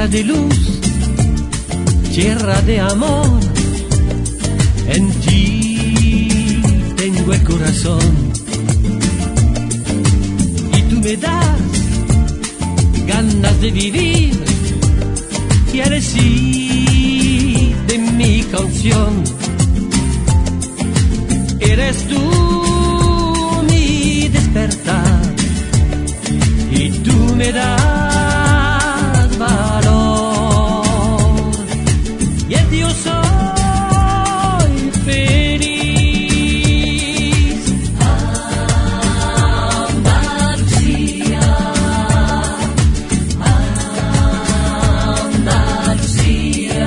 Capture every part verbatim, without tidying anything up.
tierra de luz, tierra de amor, en ti tengo el corazón. Y tú me das ganas de vivir, y eres sí de mi canción. Eres tú mi despertar, y tú me das valor. Y en ti yo soy feliz. Andalucía, Andalucía,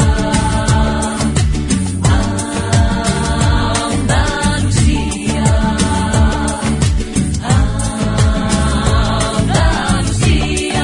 Andalucía, Andalucía.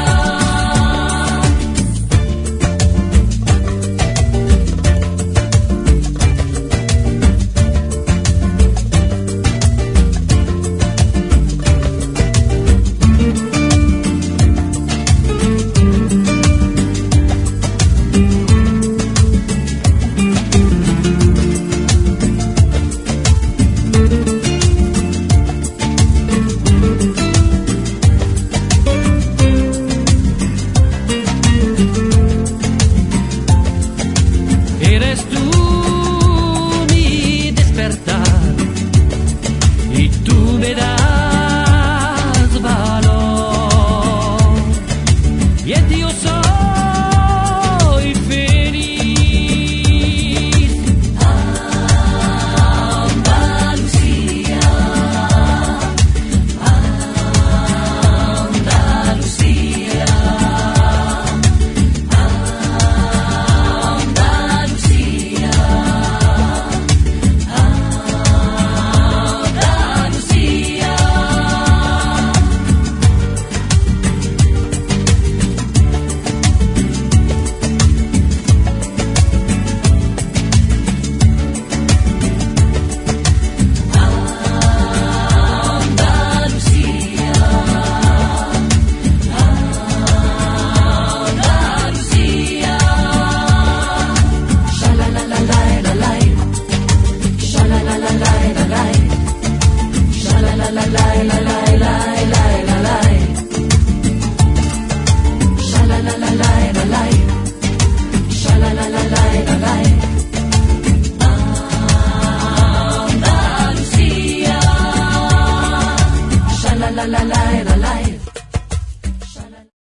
Eres tú mi despertar, y tú me das valor. Y en ti yo soy feliz. Andalucía, Andalucía, Andalucía, Andalucía. Andalucía, Andalucía. Sha la la la la la la, sha la la la la la la, sha la la la la la la.